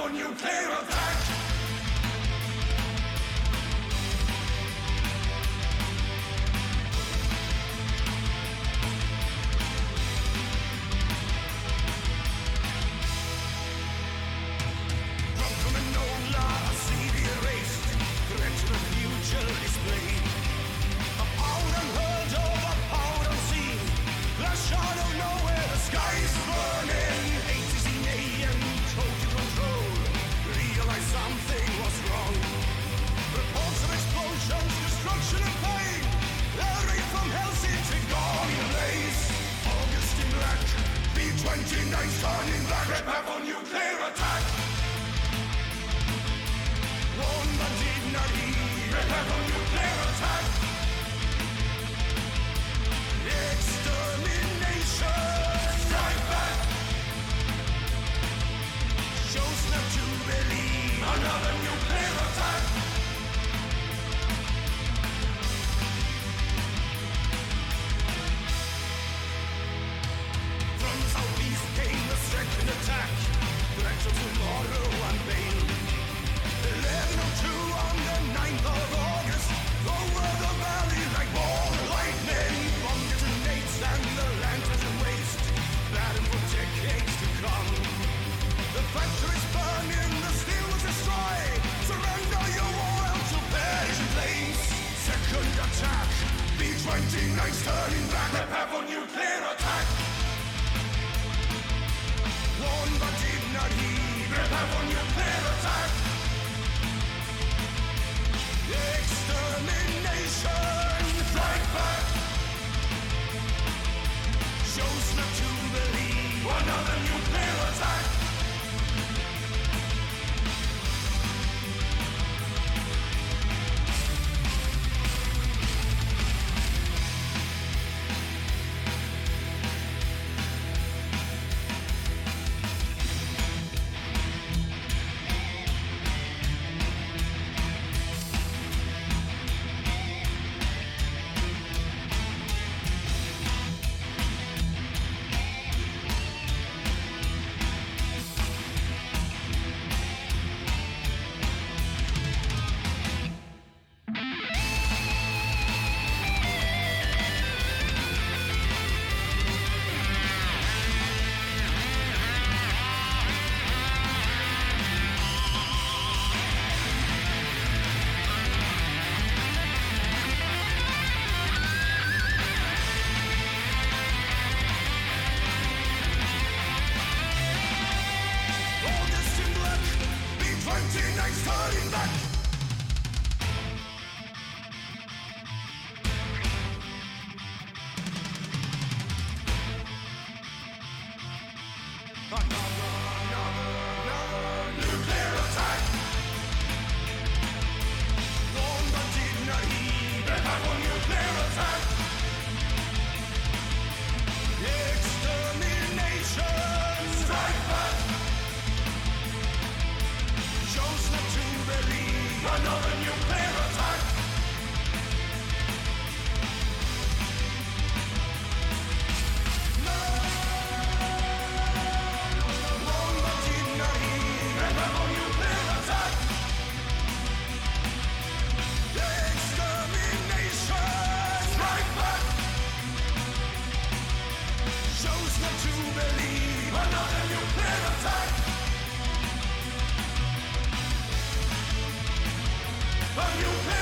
a nuclear attack. From an old law, CD erased, threat to the future displayed. A power unheard of, a power unseen, flash out of nowhere, the sky is burning. 8:16 AM, total control, realize something was wrong. Reports of explosions, destruction and pain, air raid from Helsinki gone in a blaze. August in black, B-29 turning back, prepare for nuclear attack. One but did not heed, prepare for nuclear attack. Extermination, strike back. Shows not to believe, another nuclear attack. From southeast came the second attack, threat of tomorrow unveiled. 11:02 on the 9th of August, over the valley like ball of lightning. Bomb detonates and the land turns waste, battle for decades to come. The factories burning, the steel was destroyed. Surrender your oil to perish in flames. Second attack, B-29's turning back, prepare for nuclear attack. Warned but did not heed, prepare for nuclear attack. Extermination, strike back. Shows not to believe, another nuclear attack. You